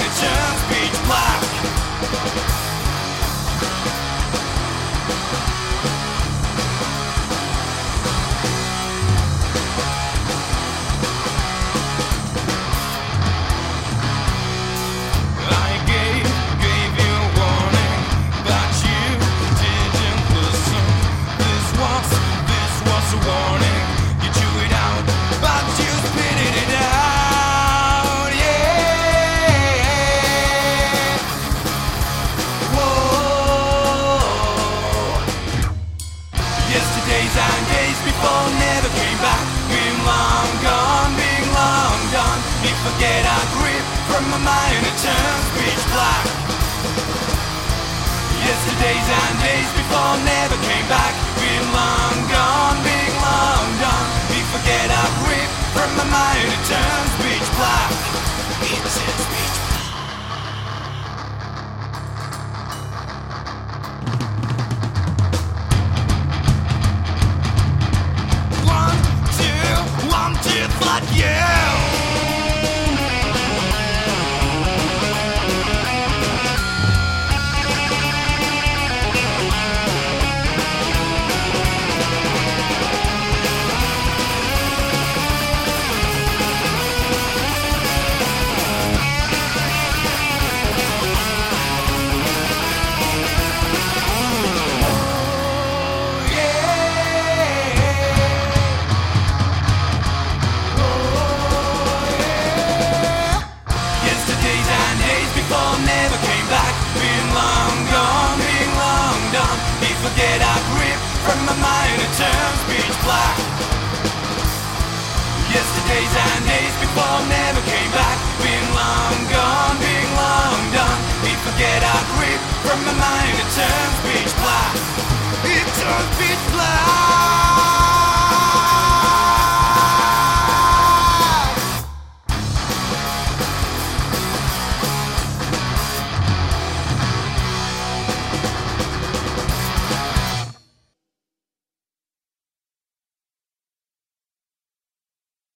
it turns pitch black. I gave you a warning, but you didn't listen. This was a warning. You drew it out, but you spit it out. Yeah. Whoa. Yesterdays and days before never came back. Been long gone, been long gone. Me forget our grip from my mind, it turns pitch black. Yesterdays and days before never came back. Been long gone, been long gone. Me forget our grip from my mind, it turns pitch black. It turns pitch black. 1, 2, 1, 2, fuck you. Never came back, been long gone, been long done. Me forget our grip from my mind, it turns pitch black.